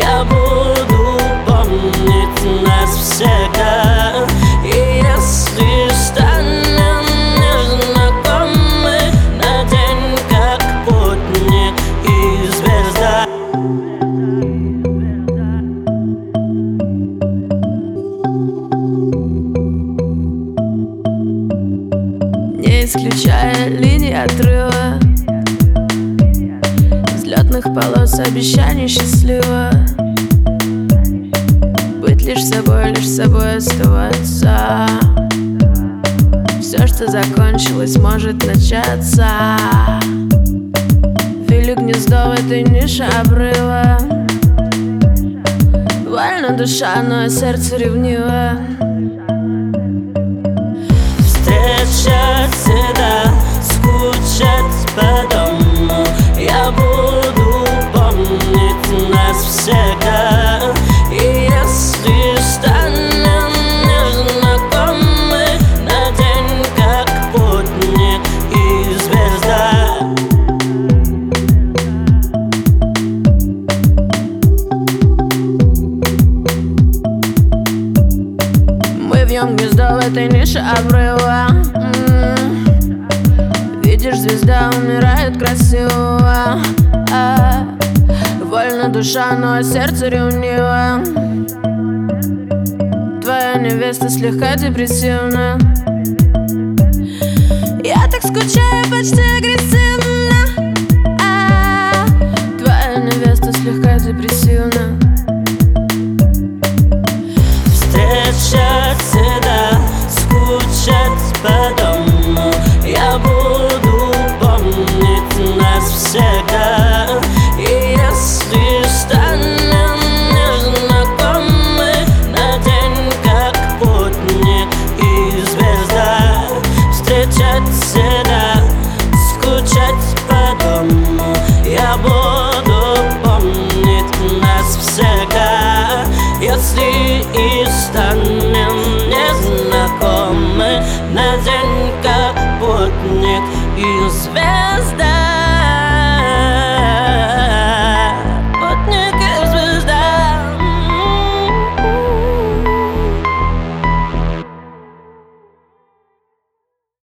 Я буду помнить нас всегда. И если станем незнакомы на день, как путник и звезда. Не исключая линии отрыва, взлетных полос обещаний счастливо. Быть лишь собой оставаться. Все, что закончилось, может начаться. Вели гнездо в этой нише обрыва. Вольна душа, но сердце ревниво. Встречать всегда, скучать по дому. Я буду помнить нас всегда. И если станем незнакомы на день, как путник и звезда. Мы вьем гнездо в этой нише обрыва. Видишь, звезда умирает красиво. Вольна душа, но сердце ревниво. Твоя невеста слегка депрессивна. Я так скучаю, почти агрессивно. Твоя невеста слегка депрессивна. Встречать всегда, скучать по дому. Я буду помнить нас всегда. И если станем незнакомы на день, как путник и звезда. Встречать всегда, скучать по дому. Я буду помнить нас всегда. Если и станем незнакомы на день, как путник и звезда.